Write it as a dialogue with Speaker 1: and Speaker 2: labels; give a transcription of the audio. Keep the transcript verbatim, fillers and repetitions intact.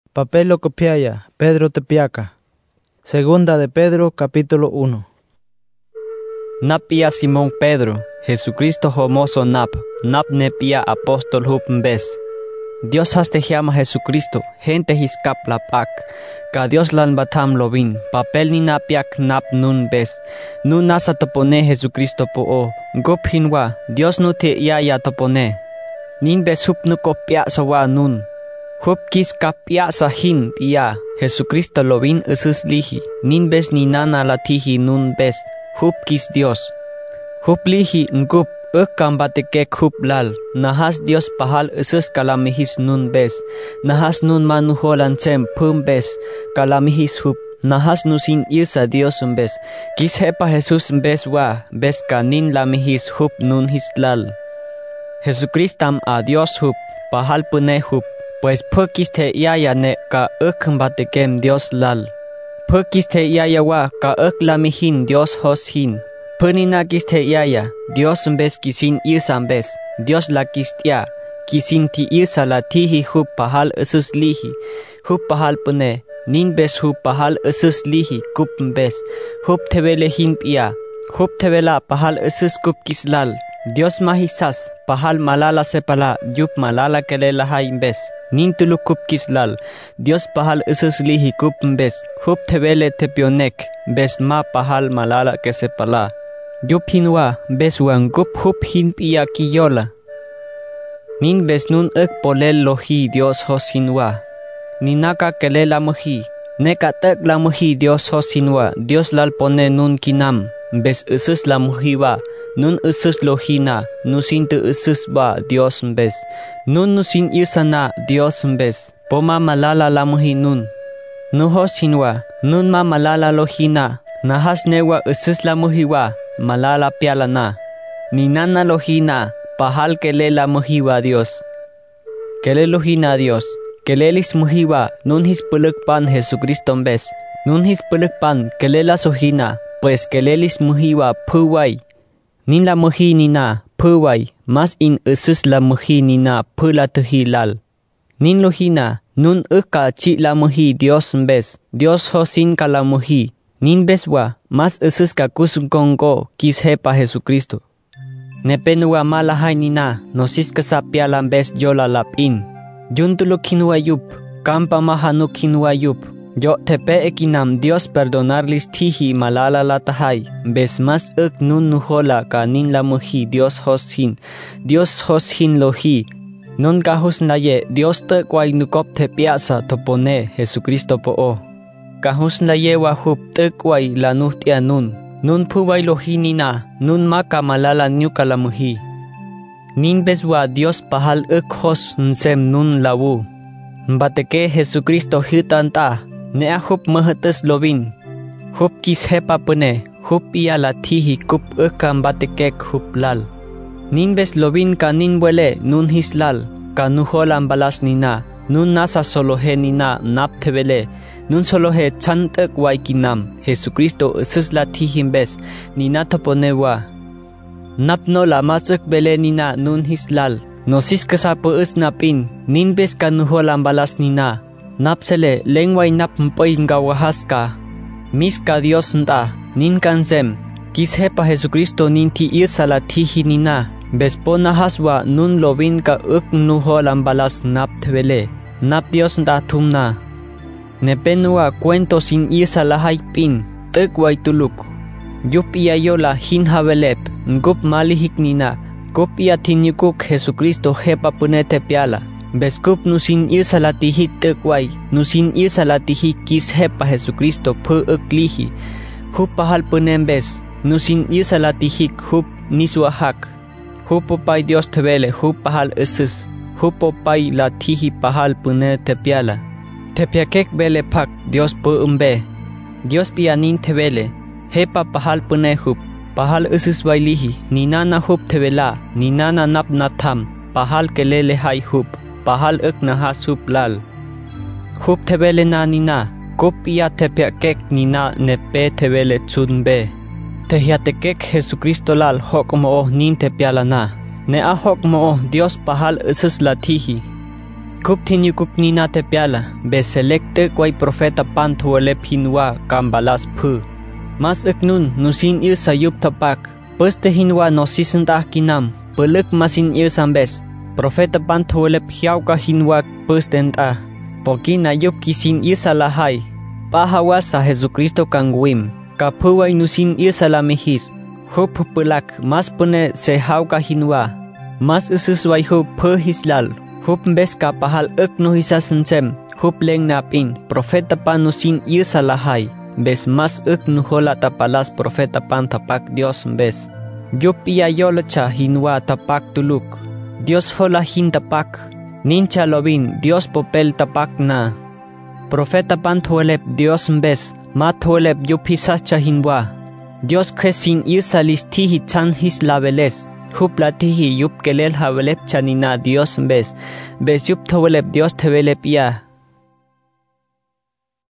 Speaker 1: Papel copiaya, Pedro tepiaca. Segunda de Pedro, capítulo uno.
Speaker 2: Napia Simón Pedro, Jesucristo homoso nap, nap nepia apóstol hup mbes. Dios haste llama Jesucristo, gente hiskap la pak, ka Dios lan batam lovin, papel ni napiak nap nun bes, nun nasa topone Jesucristo po o, gop hinwa, Dios no te ya ya topone, nin bes hup no kopia sawa nun. Hup kis kapia sa hin pia, Jesucristo lovin usus lihi, nin bes ni nana latihi nun bes, hup kis Dios. Hup lihi ngup, uk kambate kek hup lal, nahas Dios pahal usus kalamihis nun bes, nahas nun manuholan sem pum bes, kalamihis hup, nahas nusin irsa Dios bes, kis hepa Jesus bes wa, bes kanin lamihis hup nun his lal. Jesucristam a Dios hup, pahal pune hup, pues pukiste iaya ne ka uk kambate kem Dios lal. Pukiste iaya wa ka uk lamihin Dios hos hin. Punina kiste iaya, Dios mbes kisin irsa mbes, Dios la kistia, kisin ti irsa la tihi hup pahal usus lihi, hup pahal pune, nin bes hup pahal usus lihi kup mbes, hup tevele hin pia, hup tevela pahal usus kup kislal, Dios mahisas, pahal malala sepala, yup malala kelela hai mbes, nin tuluk kup kislal, Dios pahal usus lihi kup mbes, hup tevele tepionek, bes ma pahal malala ke sepala. Yup hinwa, bes wan gup hup hin pia kiyola. Nin bes nun ek polel lohi Dios hos hinwa. Ninaka kele la muhi. Neka tek la muhi Dios hos hinwa. Dios lal pone nun kinam. Bes usus la muhi wa. Nun usus lohina. Nusin te usus wa Dios bes. Nun nusin irsana Dios bes. Poma malala la muhi nun. Nu hos hinwa. Nun ma malala lohina. Nahas newa usus la muhi wa. Malala piala na, ni nana lohina, pahal kele la muhiwa Dios. Kele lohina Dios, kele lis muhiwa, nun his puluk pan Jesucristo bes, nun his puluk pan kele la sohina, pues kele lis muhiwa puway. Nin la muhi ni na, puway, mas in usus la muhi ni na, pula tuhilal. Nin lohina, nun uka chi la muhi Dios bes, Dios hosin ka la muhi. Nin beswa, mas usus ka kusungkongo kis hepa Jesucristo. Nepenua malahay nina, nosis kasapya lambes yola lapin. Yuntuluk kinuayup, kampa mahanuk kinuayup. Yo tepe ekinam Dios perdonarlis tihi malala latahay, bes mas uk nun nuhola ka nin la muhi Dios hosin, Dios hosin lohi. Non kahus naye Dios te kway nukop tepiasa topone Jesucristo po o. Kahus na yewa hup tekway la nuhtia nun. Nun puway lohini na, nun maka malala nyo kalamuhi. Nin beswa Dios pahal uk hos nsem nun lawu. Mbateke Jesucristo hitanta, nea hup mahates lovin. Hup kis hepa pune, hup iya latihi kup uka mbatekek hup lal. Nin bes lovin ka nin wele nun hislal, ka nuholan balas nina, nun nasa solohe nina nap tevele. Nun solo he chantek waikinam, Jesucristo usus la tihimbes, ni nataponewa. Napno la masuk bele nina nun hislal, nosis kasapo us napin, nin bes kanuholan balas nina. Napsele lengway nap mpoy ngawahaska. Miska Dios nta, nin kansem, kis hepa Jesucristo nin ti irsa la tihi nina, bes pona haswa nun lovin ka uk nuholan balas nap tvele, nap Dios nta tumna. Nepenua cuento sin irsa lahay pin, tekway tuluk. Yup iya yola hin havelep, ngup malihik nina, kup iya tinyukuk Jesucristo hepa punete piala. Beskup nusin irsa latihik tekway, nusin irsa latihik kis hepa Jesucristo pu uklihi. Hup pahal punembes, nusin irsa latihik hup niswahak. Hupo pay Dios tevele, hup pahal usus, hupo pay latihi pahal punete piala. Tepiakek bele pak Dios pu umbe. Dios pianin tevele. Hepa pahal pune hup. Pahal usus wailihi. Ni nana hup tevela. Ni nana nap natam. Pahal kelele hai hup. Pahal uk nahas hup lal. Hup tevele na nina. Kup iya tepiakek nina nepe tevele tsunbe. Tehiatekek Jesucristo lal hok mo nin tepiala na. Ne a hok mo Dios pahal usus latihi. Kup tin yukup nina te piala, be selecte kway profeta pan tuwalep hinwa kambalas pu. Mas iknun nusin il sayup tapak, puste hinwa no sisentah kinam, peluk masin il sambes. Profeta pan tuwalep hiaw ka hinwa pustenta, pokina yup kisin il salahai. Pahawa sa Jesucristo kangwim, kapuway nusin il salamihis. Hup pelak mas pune se haw ka hinwa, mas isusway hup pu hislal. Hup mbes ka pahal ek no hisasencem, hup leng napin, profeta pan nusin il salahay, bes mas ek no hola tapalas profeta pan tapak Dios mbes. Yup iya yolocha hinwa tapak tuluk, Dios hola hin tapak, nincha lobin, Dios popel tapak na. Profeta pan tuelep Dios mbes, ma tuelep yup hisacha hinwa. Dios kesin il salis tihi chan his labeles. Hup latihi yup kelel hawelep chanina Dios mbes, bes yup tawelep Dios tewelep ya.